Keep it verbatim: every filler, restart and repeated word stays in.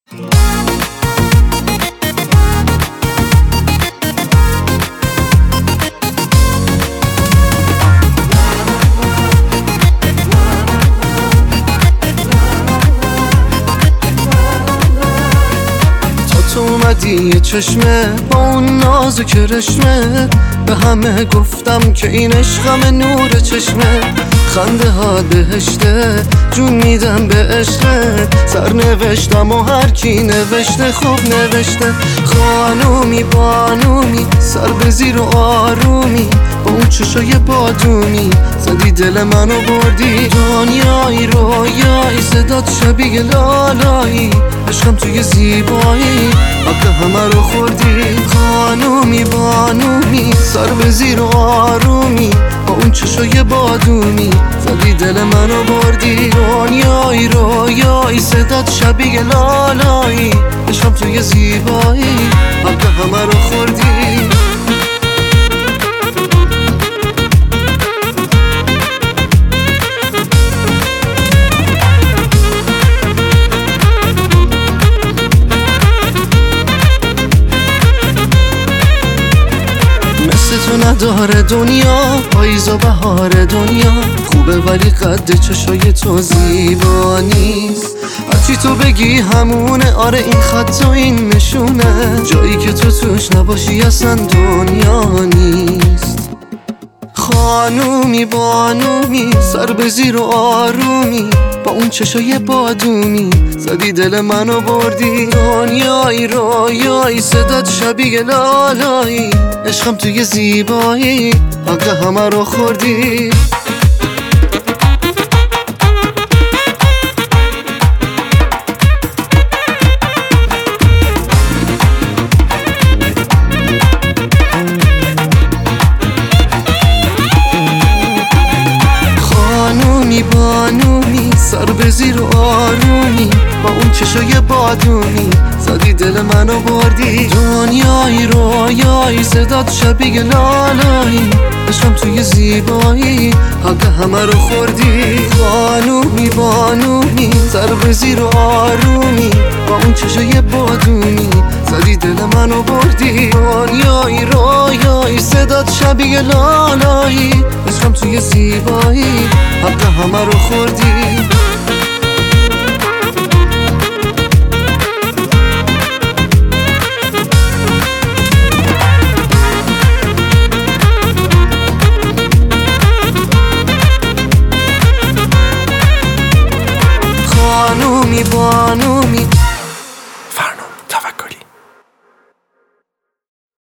تو اومدی یه چشمه با اون ناز و کرشمه، به همه گفتم که این عشقم نور چشمه. خنده ها بهشته، جون میدم به عشقت، سر نوشتم و هر کی نوشته خوب نوشته. خانومی بانومی، سر به زیر و آرومی، با اون چشای بادومی زدی دل منو بردی. دنیایی رویایی، صدات شبیه لالایی، عشقم توی زیبایی حق همه رو خوردی. خانومی بانومی، سر به زیر و آرومی، با اون چشای بادومی زدی دل منو بردی. دنیایی رویایی، صدات شبیه لالایی، عشقم توی زیبایی حق همه رو خوردی. تو نداره دنیا، پاییز و بهار دنیا خوبه، ولی قد چشای تو زیبا نیست. هرچی تو بگی همونه، آره این خط و این نشونه، جایی که تو توش نباشی اصلا دنیا نیست. خانومی بانومی، سر به زیر و آرومی، با اون چشای بادومی زدی دل منو بردی. دنیایی رویایی، صدات شبیه لالایی، عشقم توی زیبایی حق همه رو خوردی. خانومی بانومی، سر به زیر و آرومی، با اون چشای بادومی زدی دل منو بردی. دنیایی رویایی، صدات شبیه لالایی، عشقم توی زیبایی حق همه رو خوردی. خانومی بانومی، سر به زیر و آرومی، با اون چشای بادومی زدی دل منو بردی. دنیایی رویایی، صدات شبیه لالایی، عشقم توی زیبایی حق همه رو خوردی. خانومی بانومی،